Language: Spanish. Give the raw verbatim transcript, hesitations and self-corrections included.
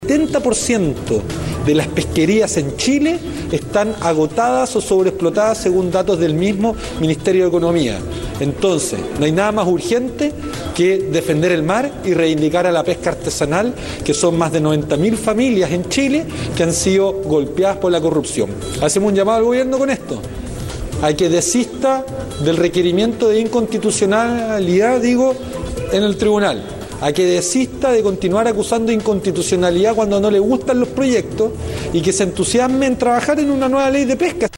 El setenta por ciento de las pesquerías en Chile están agotadas o sobreexplotadas según datos del mismo Ministerio de Economía. Entonces, no hay nada más urgente que defender el mar y reivindicar a la pesca artesanal, que son más de noventa mil familias en Chile que han sido golpeadas por la corrupción. Hacemos un llamado al gobierno con esto, a que desista del requerimiento de inconstitucionalidad, digo, en el tribunal, a que desista de continuar acusando de inconstitucionalidad cuando no le gustan los proyectos y que se entusiasme en trabajar en una nueva ley de pesca.